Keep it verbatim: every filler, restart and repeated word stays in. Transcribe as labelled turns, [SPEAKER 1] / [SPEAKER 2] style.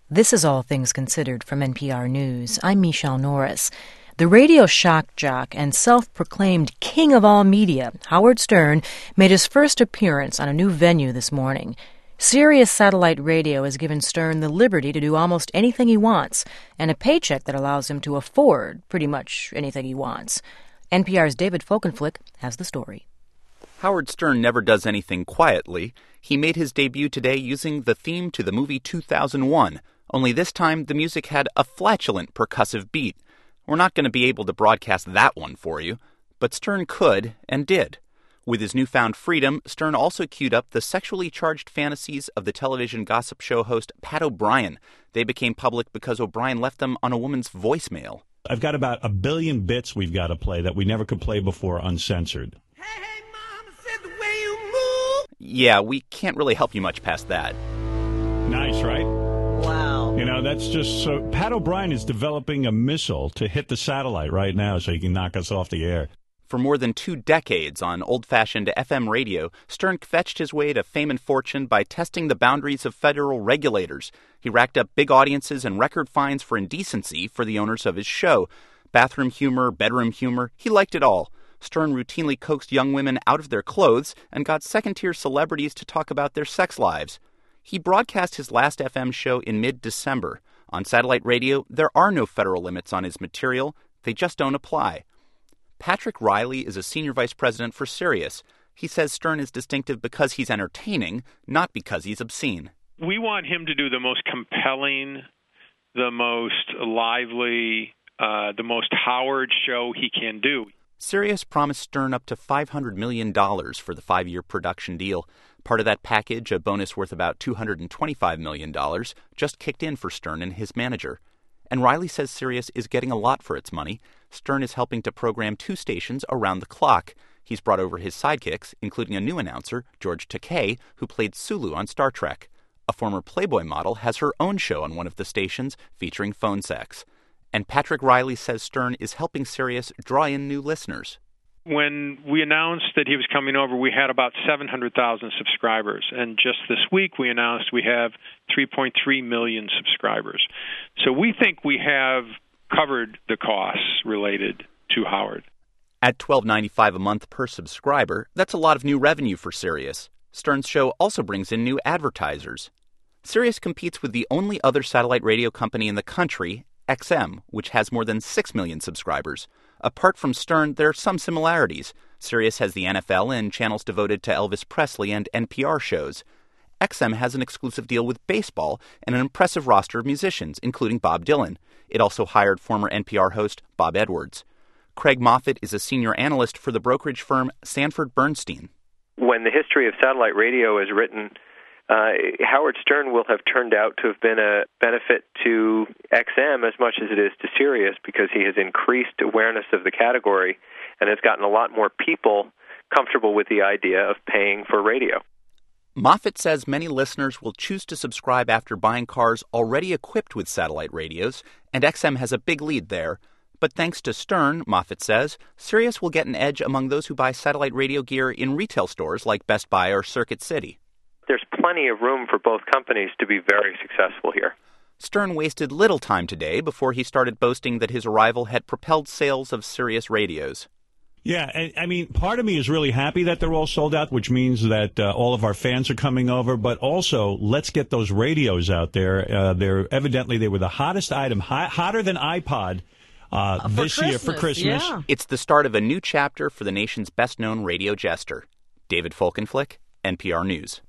[SPEAKER 1] This is All Things Considered from N P R News. I'm Michelle Norris. The radio shock jock and self-proclaimed king of all media, Howard Stern, made his first appearance on a new venue this morning. Sirius Satellite Radio has given Stern the liberty to do almost anything he wants, and a paycheck that allows him to afford pretty much anything he wants. N P R's David Folkenflik has the story.
[SPEAKER 2] Howard Stern never does anything quietly. He made his debut today using the theme to the movie two thousand one, only this time the music had a flatulent percussive beat. We're not going to be able to broadcast that one for you, but Stern could and did. With his newfound freedom, Stern also queued up the sexually charged fantasies of the television gossip show host Pat O'Brien. They became public because O'Brien left them on a woman's voicemail.
[SPEAKER 3] I've got about a billion bits we've got to play that we never could play before uncensored.
[SPEAKER 4] Hey, hey, Mama said the way you move.
[SPEAKER 2] Yeah, we can't really help you much past that.
[SPEAKER 3] Nice, right?
[SPEAKER 4] Wow.
[SPEAKER 3] You know, that's just so... Pat O'Brien is developing a missile to hit the satellite right now so he can knock us off the air.
[SPEAKER 2] For more than two decades on old-fashioned F M radio, Stern fetched his way to fame and fortune by testing the boundaries of federal regulators. He racked up big audiences and record fines for indecency for the owners of his show. Bathroom humor, bedroom humor, he liked it all. Stern routinely coaxed young women out of their clothes and got second-tier celebrities to talk about their sex lives. He broadcast his last F M show in mid-December. On satellite radio, there are no federal limits on his material. They just don't apply. Patrick Riley is a senior vice president for Sirius. He says Stern is distinctive because he's entertaining, not because he's obscene.
[SPEAKER 5] We want him to do the most compelling, the most lively, uh, the most Howard show he can do.
[SPEAKER 2] Sirius promised Stern up to five hundred million dollars for the five-year production deal. Part of that package, a bonus worth about two hundred twenty-five million dollars, just kicked in for Stern and his manager. And Riley says Sirius is getting a lot for its money. Stern is helping to program two stations around the clock. He's brought over his sidekicks, including a new announcer, George Takei, who played Sulu on Star Trek. A former Playboy model has her own show on one of the stations featuring phone sex. And Patrick Riley says Stern is helping Sirius draw in new listeners.
[SPEAKER 5] When we announced that he was coming over, we had about seven hundred thousand subscribers. And just this week, we announced we have three point three million subscribers. So we think we have covered the costs related to Howard.
[SPEAKER 2] At twelve dollars and ninety-five cents a month per subscriber, that's a lot of new revenue for Sirius. Stern's show also brings in new advertisers. Sirius competes with the only other satellite radio company in the country, X M, which has more than six million subscribers. Apart from Stern, there are some similarities. Sirius has the N F L and channels devoted to Elvis Presley and N P R shows. X M has an exclusive deal with baseball and an impressive roster of musicians, including Bob Dylan. It also hired former N P R host Bob Edwards. Craig Moffett is a senior analyst for the brokerage firm Sanford Bernstein.
[SPEAKER 6] When the history of satellite radio is written, uh, Howard Stern will have turned out to have been a benefit to X M as much as it is to Sirius, because he has increased awareness of the category and has gotten a lot more people comfortable with the idea of paying for radio.
[SPEAKER 2] Moffett says many listeners will choose to subscribe after buying cars already equipped with satellite radios, and X M has a big lead there. But thanks to Stern, Moffett says, Sirius will get an edge among those who buy satellite radio gear in retail stores like Best Buy or Circuit City.
[SPEAKER 6] There's plenty of room for both companies to be very successful here.
[SPEAKER 2] Stern wasted little time today before he started boasting that his arrival had propelled sales of Sirius radios.
[SPEAKER 3] Yeah, I, I mean, part of me is really happy that they're all sold out, which means that uh, all of our fans are coming over. But also, let's get those radios out there. Uh, they're evidently they were the hottest item, hot, hotter than iPod uh,
[SPEAKER 4] uh,
[SPEAKER 3] this
[SPEAKER 4] Christmas,
[SPEAKER 3] year for Christmas.
[SPEAKER 4] Yeah.
[SPEAKER 2] It's the start of a new chapter for the nation's best-known radio jester. David Folkenflik, N P R News.